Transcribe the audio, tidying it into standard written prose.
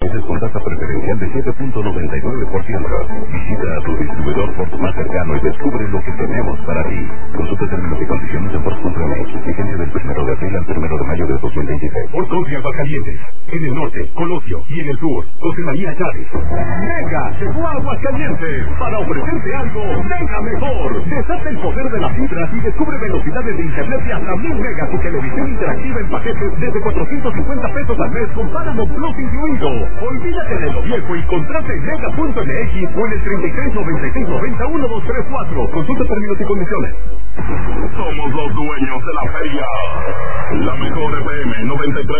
entonces con tasa preferencial de 7.99%. Visita a tu distribuidor Ford más cercano y descubre lo que tenemos para ti. Consulta términos y condiciones en Ford.mx. Vigencia del 1 de abril al 1 de mayo de 2023. Por 12 Aguascalientes. En el norte, Colosio. Y en el sur, José María Chávez. Mega llegó a Aguascalientes para ofrecerte algo mega mejor. Desata el poder de las fibras y descubre velocidades de internet de hasta 1000 megas y televisión interactiva en paquetes desde 450 pesos al mes con Paramount Plus incluido. Olvídate de lo viejo y contrate en mega.mx o en el 3396901234. Consulta términos y condiciones. Somos los dueños de la feria. La mejor FM 93.